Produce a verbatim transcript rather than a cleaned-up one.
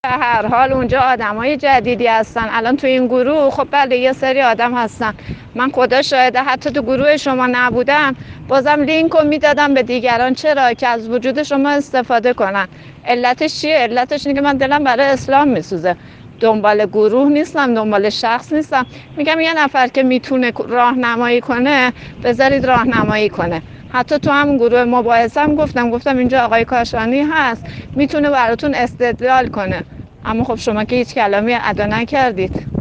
به هر حال اونجا آدمای جدیدی هستن. الان تو این گروه خب بله یه سری آدم هستن، من خدا شاهده حتی تو گروه شما نبودم بازم لینک رو میدادم به دیگران. چرا؟ که از وجود شما استفاده کنن. علتش چیه؟ علتش اینه که من دلم برای اسلام میسوزه، دنبال گروه نیستم، دنبال شخص نیستم. میگم یه نفر که میتونه راهنمایی کنه بذارید راهنمایی کنه. حتی تو هم گروه مباحثه هم گفتم گفتم اینجا آقای کاشانی هست میتونه براتون استدلال کنه، اما خب شما که هیچ کلامی ادا نکردید.